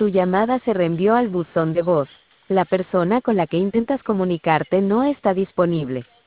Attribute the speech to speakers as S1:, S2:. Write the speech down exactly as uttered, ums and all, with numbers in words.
S1: Tu llamada se reenvió al buzón de voz. La persona con la que intentas comunicarte no está disponible.